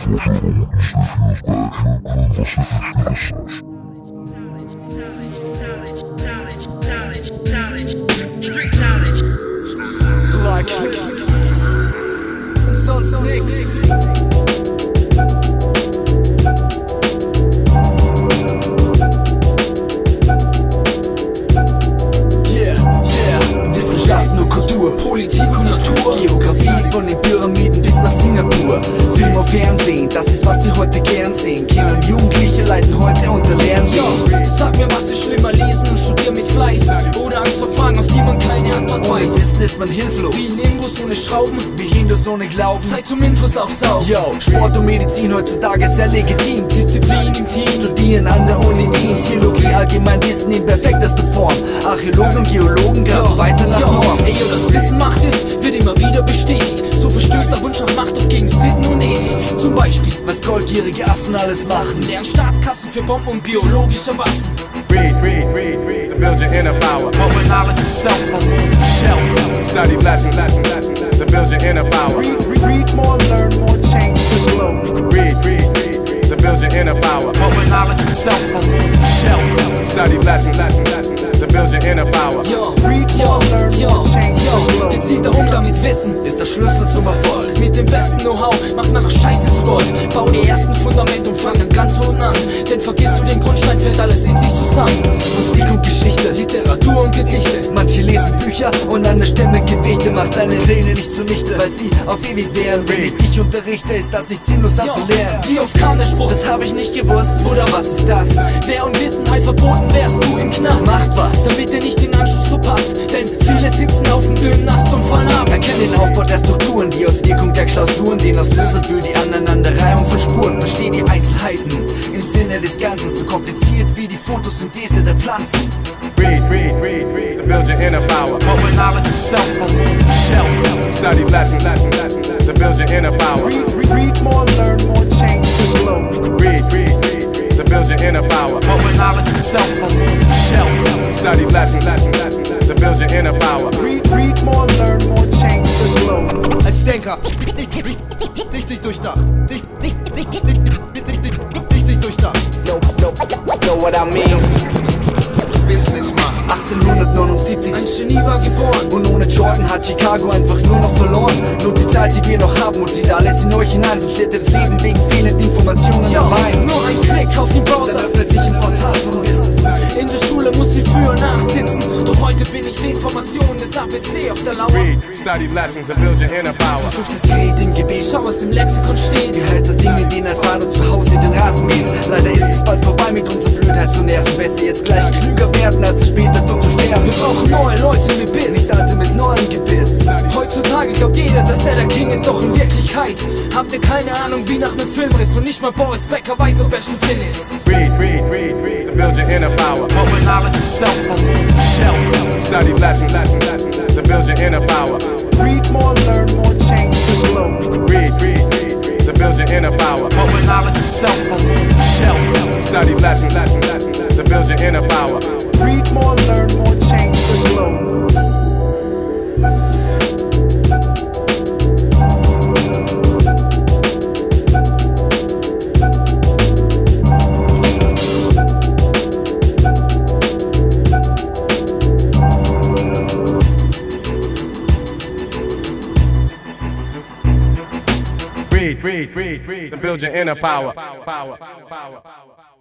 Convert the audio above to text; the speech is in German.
Klicks und sonst nix. Wissenschaften und Kultur, Politik und Natur, Geografie von den Pyramiden bis nach Singapur. Film und Fernsehen, das ist was wir heute gern sehen. Kinder und Jugendliche leiden heute unter Lernen. Sag mir, was ist schlimmer, lesen und studieren mit Fleiß oder Angst vor Fragen, auf die man keine Antwort weiß. Wissen ist man hilflos, wie ein Imbus ohne Schrauben, wie Hindus ohne Glauben. Zeit zum Infos aufsaugen. Yo, Sport und Medizin heutzutage sehr legitim. Disziplin im Team, studieren an der Uni Wien. Theologie, Allgemeinwissen in perfektester Form. Archäologen und Geologen graben weiter nach Norm. Ey, das Wissen macht es, wird immer wieder bestätigt. So verstößt der Wunsch nach Macht auf gegen Sitten und Ethik. Zum Beispiel, was goldgierige Affen alles machen. Lernen Staatskassen für Bomben und biologische Waffen. Read, to build your inner power. Open knowledge yourself from the shelf. Study lessons, to build your inner power. Read more, learn more, change the globe. Read, to build your inner power. Open knowledge yourself from the shelf. Study lessons, to build your inner power. Read more, learn more, change the globe. Gezielter Umgang mit Wissen ist der Schlüssel zum Erfolg. Mit dem besten Know-how macht man noch Scheiße zu Gold. Bau die ersten Fundamente und fang dann ganz unten an. Denn vergisst du den Grundstein, fällt alles in sich zusammen. Musik und Geschichte, Literatur und Gedichte. Manche lesen Bücher und andere stemmen Gedichte. Macht deine Pläne nicht zunichte, weil sie auf ewig wären. Wenn ich dich unterrichte, ist das nicht sinnlos abzulehren. Wie oft kam der Spruch, das habe ich nicht gewusst. Oder was ist das? Wer Unwissenheit verboten, wärst du im Knast. Macht was, damit er nicht den Anschluss verpasst. Denn viele sitzen auf dem dünnen Ast und fallen ab. Erkenn den Aufbau der Strukturen, die Auswirkung der Klausuren, den Auslöser für die Aneinanderreihung von Spuren. Versteh die Einzelheiten im Sinne des Ganzen, so kompliziert wie die Photosynthese der Pflanzen. Read, to build your inner power. Open knowledge yourself from the shelf. Study lessons, to build your inner power. Read more, learn more, change the globe. Read, to build your inner power. Open knowledge yourself from the shelf. Study lessons, to build your inner power. Read more, learn more, change the globe. Als Denker, richtig durchdacht. Richtig durchdacht. Know what I mean? Businessman. 1879, ein Genie war geboren. Und ohne Jordan hat Chicago einfach nur noch verloren. Nur die Zeit, die wir noch haben, und zieht alles in euch hinein. So steht das Leben wegen fehlenden Informationen dabei. Nur ein Klick auf den Browser, dann öffnet sich ein Portal von Wissen. In der Schule muss ich früher nachsitzen, doch heute bin ich die Informationen des ABC auf der Lauer. Read, study lessons to build your inner power. Suchst das Gerät im Gebet, schau, was im Lexikon steht. Wie heißt das Ding, mit dem ein Vater zu Hause den Rasen mäht? Leider ist es bald vorbei mit unserer Blödheit zu nerven. Besser jetzt gleich klüger werden, als es später dumm zu sterben. Wir brauchen neue Leute mit Biss, nicht alte mit neuem Gebiss. Heutzutage glaubt jeder, dass er der King ist, doch in Wirklichkeit habt ihr keine Ahnung wie nach nem Filmriss. Und nicht mal Boris Becker weiß, ob er schon drin ist. Read, to build your inner power. Open knowledge yourself from the shelf. Study lessons, to build your inner power. Read more, learn more, change the globe. Read, to build your inner power. Open knowledge yourself from the shelf. Study lessons, to build your inner power. Read more, learn more, change the globe. Read, to build your inner power.